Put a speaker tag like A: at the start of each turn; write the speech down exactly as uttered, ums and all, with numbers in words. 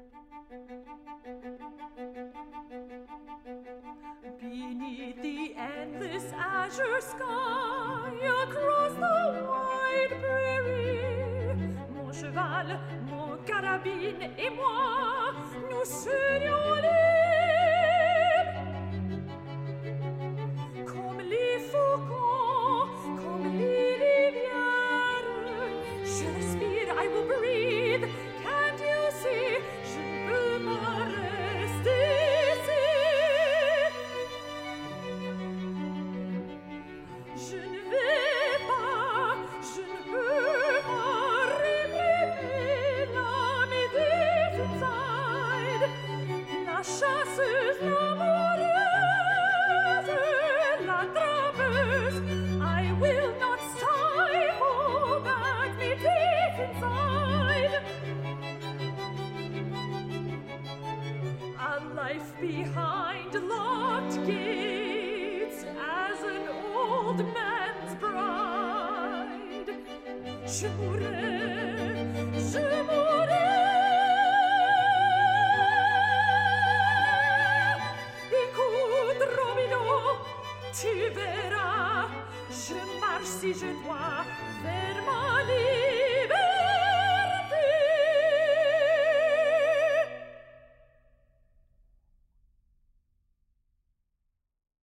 A: Beneath the endless azure sky, across the wide prairie, mon cheval, mon carabine et moi, nous serions libres. Comme les faucons, comme les rivières, je respire, I will breathe, can't you see, je ne peux pas rester ici. Je ne vais pas, je ne peux pas réprimer la méduse inside, la chasseuse, l'amoureuse, la trappeuse. I will not stifle back me deep inside. A life behind locked gates as an old man's bride. Je mourrai, je mourrai. Écoute, Romino, tu verras, je marche si je dois.